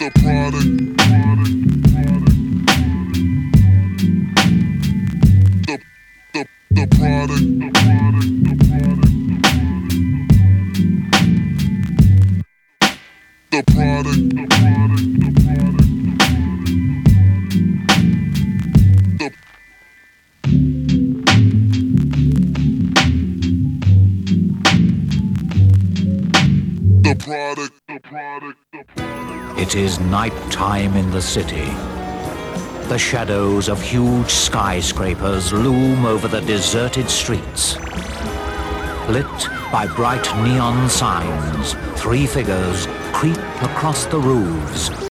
The product. The product. The product. The product. It is night time in the city. The shadows of huge skyscrapers loom over the deserted streets. Lit by bright neon signs, three figures creep across the roofs,